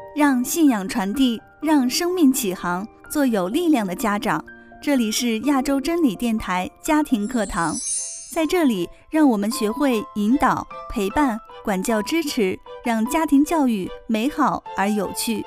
让信仰传递，让生命启航，做有力量的家长。这里是亚洲真理电台家庭课堂，在这里让我们学会引导、陪伴、管教、支持，让家庭教育美好而有趣。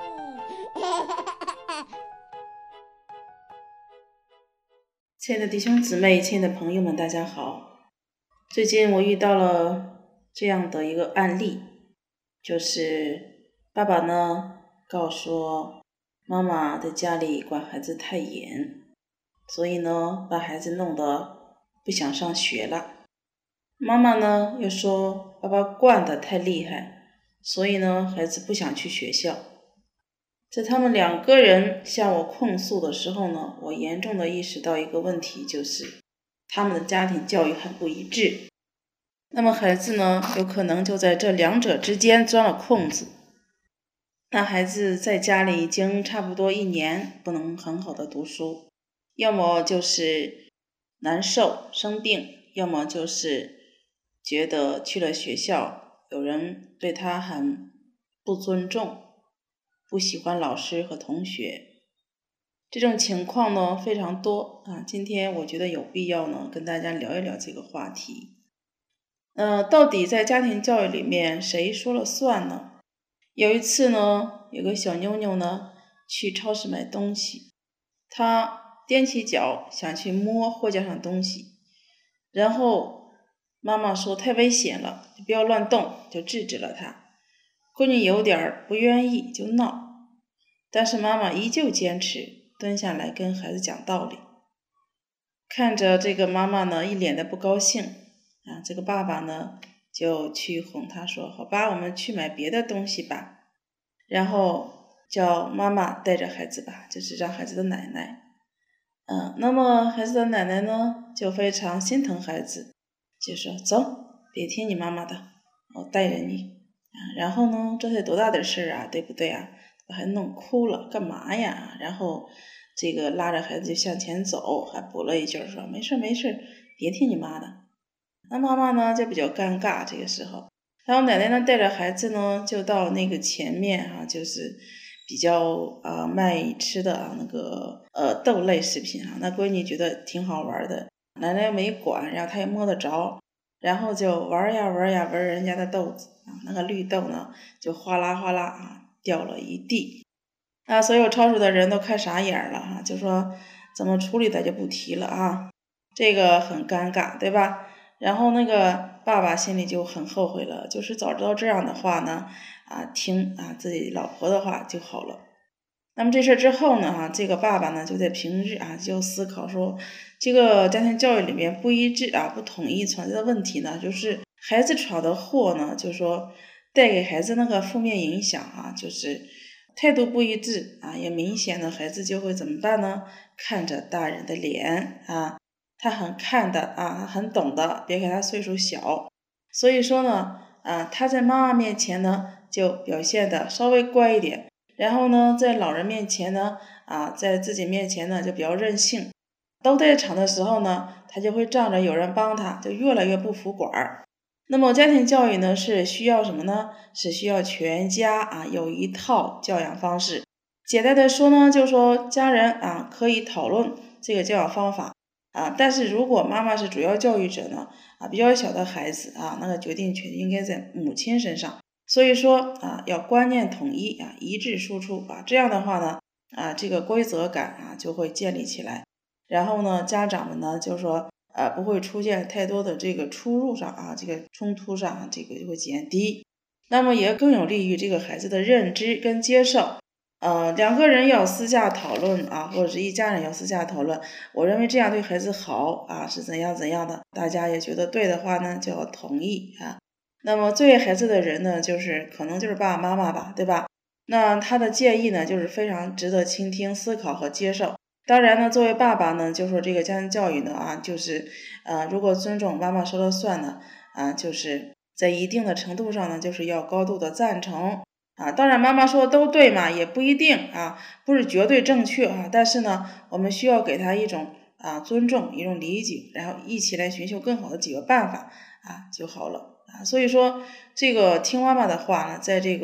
亲爱的弟兄姊妹，亲爱的朋友们，大家好。最近我遇到了这样的一个案例，就是爸爸呢告诉妈妈在家里管孩子太严，所以呢把孩子弄得不想上学了。妈妈呢又说爸爸惯得太厉害，所以呢孩子不想去学校。在他们两个人向我控诉的时候呢，我严重的意识到一个问题，就是他们的家庭教育很不一致。那么孩子呢有可能就在这两者之间钻了空子。那孩子在家里已经差不多1年不能很好的读书，要么就是难受生病，要么就是觉得去了学校有人对他很不尊重，不喜欢老师和同学。这种情况呢非常多啊。今天我觉得有必要呢跟大家聊一聊这个话题。到底在家庭教育里面谁说了算呢？有一次呢，有个小妞妞呢去超市买东西，她踮起脚想去摸货架上东西，然后妈妈说太危险了，不要乱动，就制止了她。闺女有点不愿意就闹，但是妈妈依旧坚持蹲下来跟孩子讲道理。看着这个妈妈呢一脸的不高兴啊，这个爸爸呢就去哄她说，好吧，我们去买别的东西吧。然后叫妈妈带着孩子吧，就是让孩子的奶奶。那么孩子的奶奶呢就非常心疼孩子，就说走，别听你妈妈的，我带着你。然后呢，这才多大点事啊，对不对啊？把孩子弄哭了，干嘛呀？然后这个拉着孩子就向前走，还补了一句说没事没事，别听你妈的。那妈妈呢就比较尴尬这个时候，然后奶奶呢带着孩子呢就到那个前面就是比较卖吃的那个豆类食品那闺女觉得挺好玩的，奶奶没管，然后她也摸得着，然后就玩呀玩呀玩人家的豆子那个绿豆呢就哗啦哗啦掉了一地。所有超市的人都看傻眼了就说怎么处理的就不提了这个很尴尬，对吧？然后那个爸爸心里就很后悔了，就是早知道这样的话呢听自己老婆的话就好了。那么这事之后呢这个爸爸呢就在平日就思考说，这个家庭教育里面不一致不统一存在的问题呢，就是孩子闯的祸呢，就是说带给孩子那个负面影响就是态度不一致也明显的孩子就会怎么办呢？看着大人的脸他很看的他很懂的，别看他岁数小，所以说呢他在妈妈面前呢就表现的稍微乖一点，然后呢在老人面前呢在自己面前呢就比较任性，都在场的时候呢他就会仗着有人帮他就越来越不服管。那么家庭教育呢是需要什么呢？是需要全家有一套教养方式。简单的说呢，就是说家人可以讨论这个教养方法但是如果妈妈是主要教育者呢比较小的孩子那个决定权应该在母亲身上。所以说要观念统一一致输出这样的话呢这个规则感就会建立起来。然后呢家长们呢就是说不会出现太多的这个出入上这个冲突上这个就会减低，那么也更有利于这个孩子的认知跟接受。两个人要私下讨论或者是一家人要私下讨论，我认为这样对孩子好是怎样怎样的，大家也觉得对的话呢就要同意那么最爱孩子的人呢就是可能就是爸爸妈妈吧，对吧？那他的建议呢就是非常值得倾听、思考和接受。当然呢作为爸爸呢就说这个家庭教育呢就是如果尊重妈妈说了算呢就是在一定的程度上呢就是要高度的赞成当然妈妈说的都对嘛，也不一定不是绝对正确但是呢我们需要给他一种尊重，一种理解，然后一起来寻求更好的解决办法就好了所以说这个听妈妈的话呢，在这个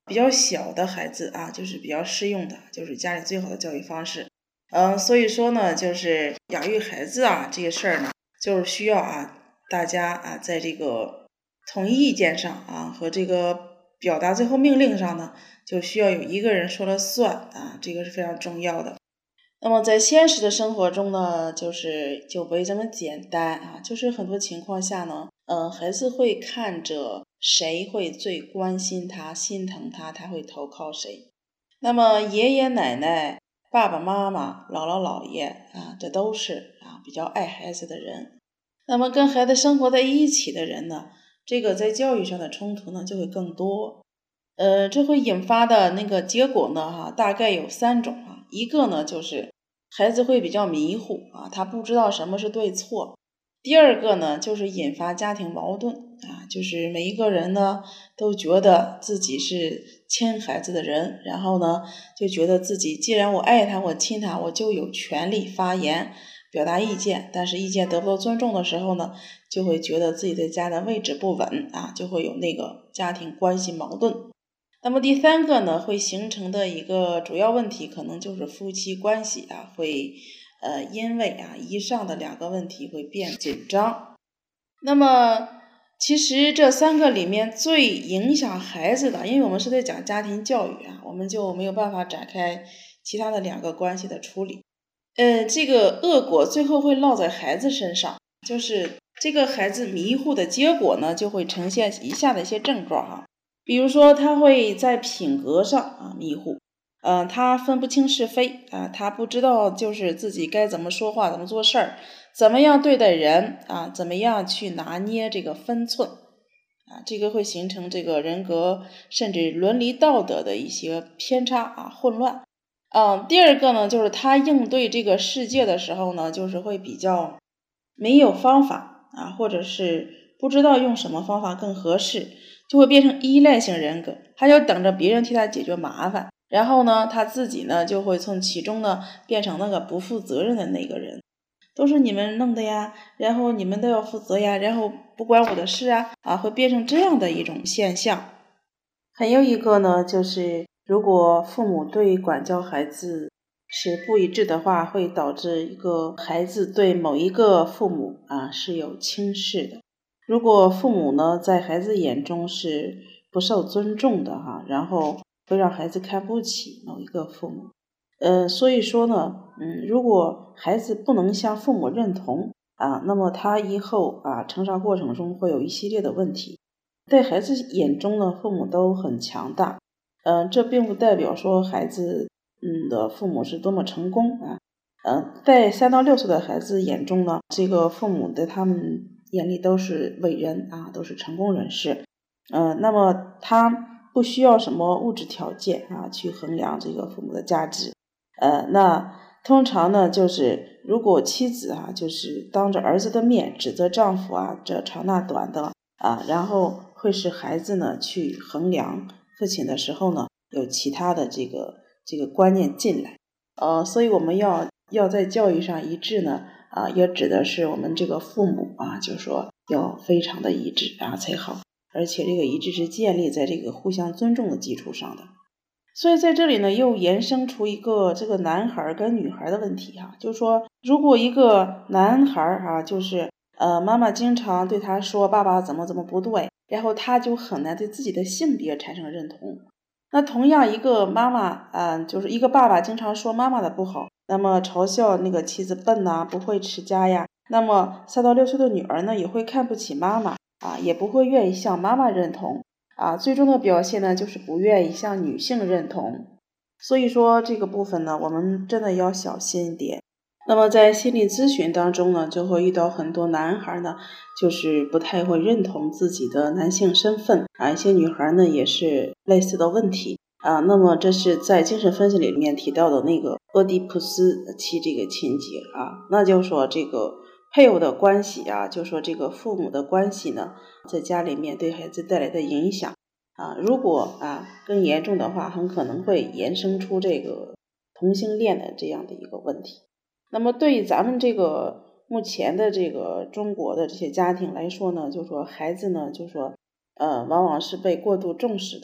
比较小的孩子啊，就是比较适用的，就是家里最好的教育方式。所以说呢，就是养育孩子啊这个事儿呢，就是需要大家在这个统一意见上和这个表达最后命令上呢，就需要有一个人说了算这个是非常重要的。那么在现实的生活中呢，就不会这么简单就是很多情况下呢，孩子会看着谁会最关心他、心疼他，他会投靠谁。那么爷爷奶奶、爸爸妈妈、姥姥姥爷这都是比较爱孩子的人。那么跟孩子生活在一起的人呢，这个在教育上的冲突呢就会更多。这会引发的那个结果呢大概有3种一个呢就是孩子会比较迷糊他不知道什么是对错。第二个呢就是引发家庭矛盾就是每一个人呢都觉得自己是亲孩子的人，然后呢就觉得自己既然我爱他，我亲他，我就有权利发言表达意见，但是意见得不到尊重的时候呢，就会觉得自己在家的位置不稳就会有那个家庭关系矛盾。那么第3个呢，会形成的一个主要问题，可能就是夫妻关系会因为以上的2个问题会变紧张。那么其实这3个里面最影响孩子的，因为我们是在讲家庭教育我们就没有办法展开其他的2个关系的处理。这个恶果最后会落在孩子身上，就是这个孩子迷糊的结果呢，就会呈现以下的一些症状比如说他会在品格上迷糊，他分不清是非他不知道就是自己该怎么说话，怎么做事儿，怎么样对待人怎么样去拿捏这个分寸这个会形成这个人格甚至伦理道德的一些偏差混乱。第二个呢，就是他应对这个世界的时候呢，就是会比较没有方法或者是不知道用什么方法更合适，就会变成依赖性人格，他就等着别人替他解决麻烦，然后呢他自己呢就会从其中呢变成那个不负责任的那个人，都是你们弄的呀，然后你们都要负责呀，然后不关我的事会变成这样的一种现象。还有一个呢，就是如果父母对管教孩子是不一致的话，会导致一个孩子对某一个父母是有轻视的。如果父母呢在孩子眼中是不受尊重的然后会让孩子看不起某一个父母。所以说呢，如果孩子不能向父母认同那么他以后成长过程中会有一系列的问题。在孩子眼中呢，父母都很强大，这并不代表说孩子的父母是多么成功在3到6岁的孩子眼中呢，这个父母在他们眼里都是伟人都是成功人士。那么他不需要什么物质条件去衡量这个父母的价值。那通常呢，就是如果妻子就是当着儿子的面指责丈夫这长那短的然后会使孩子呢去衡量父亲的时候呢，有其他的这个观念进来。所以我们要在教育上一致呢也指的是我们这个父母就是说要非常的一致才好，而且这个一致是建立在这个互相尊重的基础上的。所以在这里呢，又延伸出一个这个男孩跟女孩的问题就是说，如果一个男孩就是妈妈经常对他说爸爸怎么不对，然后他就很难对自己的性别产生认同。那同样一个妈妈就是一个爸爸经常说妈妈的不好，那么嘲笑那个妻子笨不会持家呀，那么3到6岁的女儿呢也会看不起妈妈也不会愿意向妈妈认同最终的表现呢就是不愿意向女性认同。所以说这个部分呢，我们真的要小心一点。那么在心理咨询当中呢，就会遇到很多男孩呢就是不太会认同自己的男性身份一些女孩呢也是类似的问题那么这是在精神分析里面提到的那个俄狄浦斯期这个情节那就是说这个配偶的关系就是说这个父母的关系呢在家里面对孩子带来的影响如果更严重的话，很可能会延伸出这个同性恋的这样的一个问题。那么对于咱们这个目前的这个中国的这些家庭来说呢，就是说孩子呢就是说往往是被过度重视的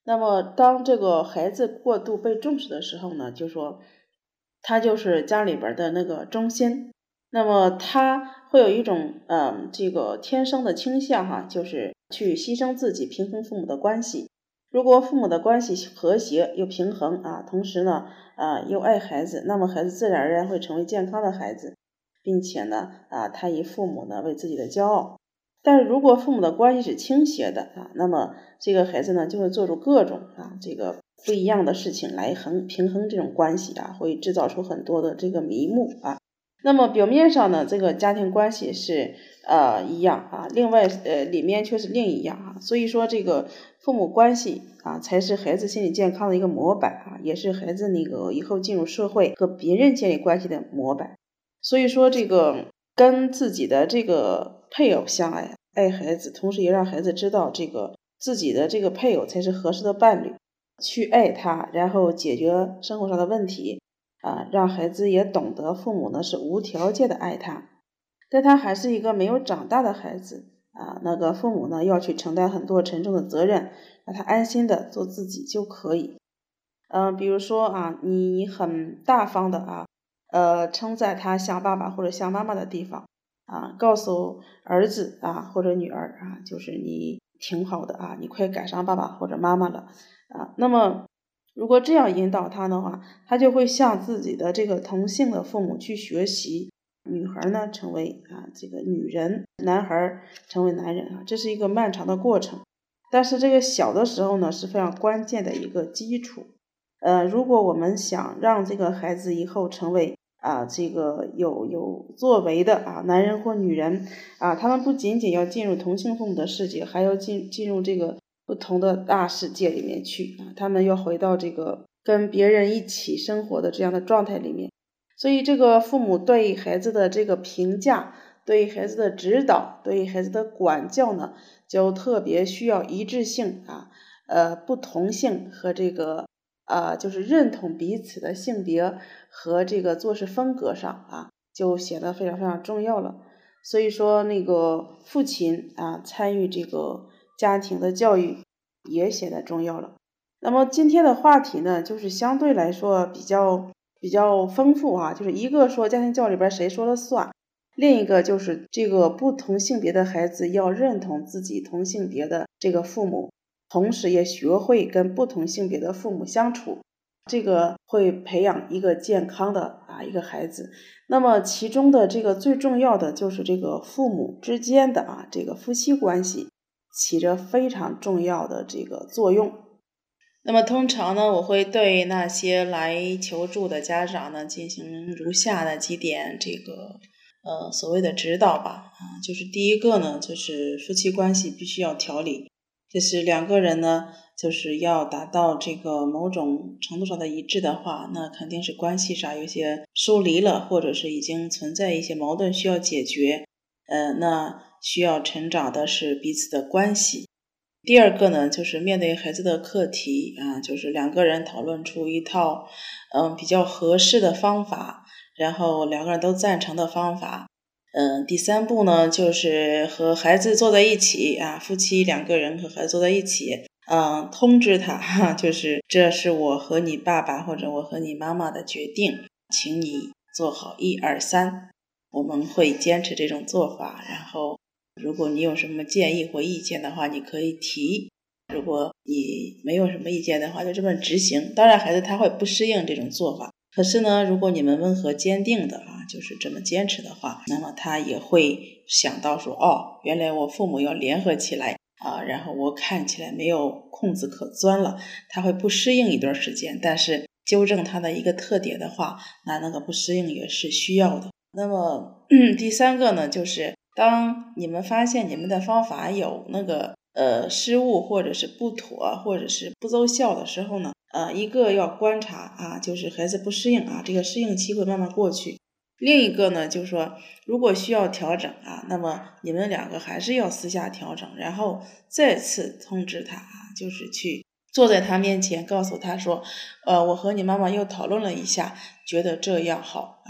那么当这个孩子过度被重视的时候呢，就说他就是家里边的那个中心，那么他会有一种这个天生的倾向哈，就是去牺牲自己，平衡父母的关系。如果父母的关系和谐又平衡啊，同时呢又爱孩子，那么孩子自然而然会成为健康的孩子，并且呢他以父母呢为自己的骄傲。但是如果父母的关系是倾斜的啊，那么这个孩子呢就会做出各种这个不一样的事情来平衡这种关系啊，会制造出很多的这个迷雾啊。那么表面上呢，这个家庭关系是一样啊，另外里面却是另一样啊。所以说这个父母关系啊，才是孩子心理健康的一个模板啊，也是孩子那个以后进入社会和别人建立关系的模板。所以说这个跟自己的这个配偶相爱，爱孩子，同时也让孩子知道这个自己的这个配偶才是合适的伴侣，去爱他，然后解决生活上的问题让孩子也懂得父母呢是无条件的爱他。但他还是一个没有长大的孩子那个父母呢要去承担很多沉重的责任，让他安心的做自己就可以。比如说你很大方的称赞他像爸爸或者像妈妈的地方告诉儿子或者女儿就是你挺好的你快赶上爸爸或者妈妈了那么如果这样引导他的话，他就会向自己的这个同性的父母去学习，女孩呢成为这个女人，男孩成为男人这是一个漫长的过程。但是这个小的时候呢是非常关键的一个基础。如果我们想让这个孩子以后成为这个有作为的男人或女人他们不仅仅要进入同性父母的世界，还要进入这个不同的大世界里面去他们要回到这个跟别人一起生活的这样的状态里面。所以这个父母对孩子的这个评价，对孩子的指导，对孩子的管教呢，就特别需要一致性不同性和这个就是认同彼此的性别和这个做事风格上就显得非常非常重要了。所以说那个父亲参与这个家庭的教育也显得重要了。那么今天的话题呢，就是相对来说比较丰富就是一个说家庭教育里边谁说了算，另一个就是这个不同性别的孩子要认同自己同性别的这个父母，同时也学会跟不同性别的父母相处，这个会培养一个健康的一个孩子。那么其中的这个最重要的就是这个父母之间的这个夫妻关系起着非常重要的这个作用。那么通常呢，我会对那些来求助的家长呢进行如下的几点这个所谓的指导吧就是第一个呢，就是夫妻关系必须要调理，就是两个人呢就是要达到这个某种程度上的一致的话，那肯定是关系上有些疏离了，或者是已经存在一些矛盾需要解决那需要成长的是彼此的关系。第二个呢，就是面对孩子的课题就是两个人讨论出一套比较合适的方法，然后两个人都赞成的方法。第三步呢，就是和孩子坐在一起夫妻两个人和孩子坐在一起通知他就是这是我和你爸爸或者我和你妈妈的决定，请你做好1、2、3，我们会坚持这种做法，然后如果你有什么建议或意见的话你可以提，如果你没有什么意见的话就这么执行。当然孩子他会不适应这种做法，可是呢如果你们温和坚定的就是这么坚持的话，那么他也会想到说原来我父母要联合起来然后我看起来没有空子可钻了，他会不适应一段时间，但是纠正他的一个特点的话，那个不适应也是需要的。那么第三个呢，就是当你们发现你们的方法有那个失误或者是不妥或者是不奏效的时候呢一个要观察就是孩子不适应这个适应期会慢慢过去。另一个呢，就是说如果需要调整那么你们两个还是要私下调整，然后再次通知他就是去坐在他面前告诉他说我和你妈妈又讨论了一下，觉得这样好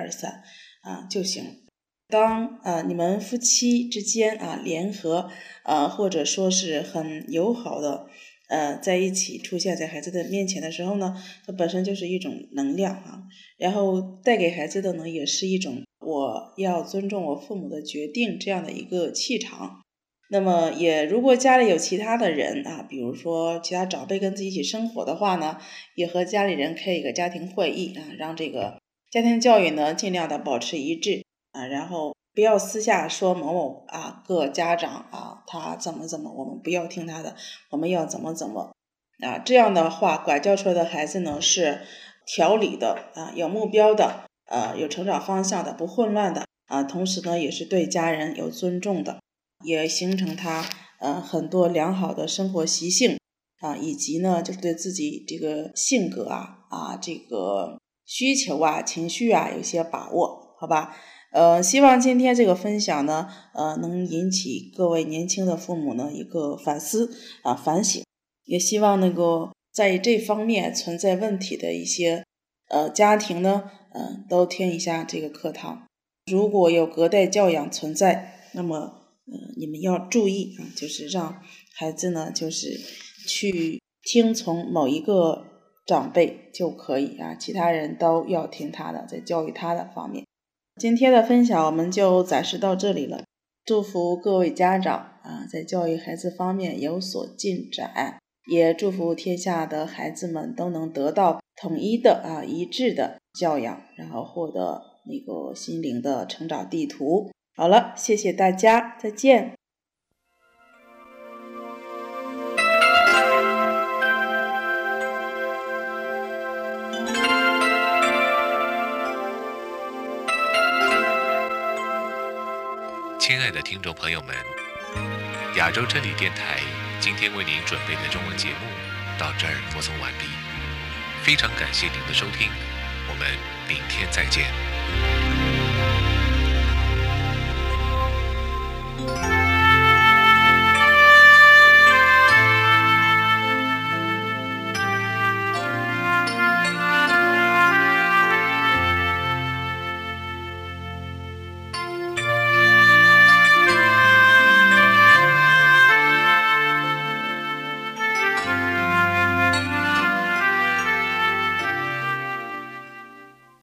1、2、3就行。当你们夫妻之间联合或者说是很友好的在一起出现在孩子的面前的时候呢，它本身就是一种能量啊，然后带给孩子的呢，也是一种我要尊重我父母的决定这样的一个气场。那么也如果家里有其他的人啊，比如说其他长辈跟自己一起生活的话呢，也和家里人开一个家庭会议啊，让这个家庭教育呢尽量的保持一致啊，然后不要私下说某某啊各家长啊他怎么我们不要听他的，我们要怎么啊，这样的话管教出来的孩子呢是条理的啊，有目标的，有成长方向的，不混乱的啊，同时呢也是对家人有尊重的，也形成他很多良好的生活习性啊，以及呢就是对自己这个性格这个需求情绪有些把握，好吧？希望今天这个分享呢能引起各位年轻的父母呢一个反思反省，也希望能够在这方面存在问题的一些家庭呢都听一下这个课堂。如果有隔代教养存在，那么你们要注意就是让孩子呢就是去听从某一个长辈就可以其他人都要听他的，在教育他的方面。今天的分享我们就暂时到这里了，祝福各位家长在教育孩子方面有所进展，也祝福天下的孩子们都能得到统一的一致的教养，然后获得那个心灵的成长地图。好了，谢谢大家，再见。 亲爱的听众朋友们，亚洲真理电台今天为您准备的中文节目到这儿播送完毕，非常感谢您的收听，我们明天再见。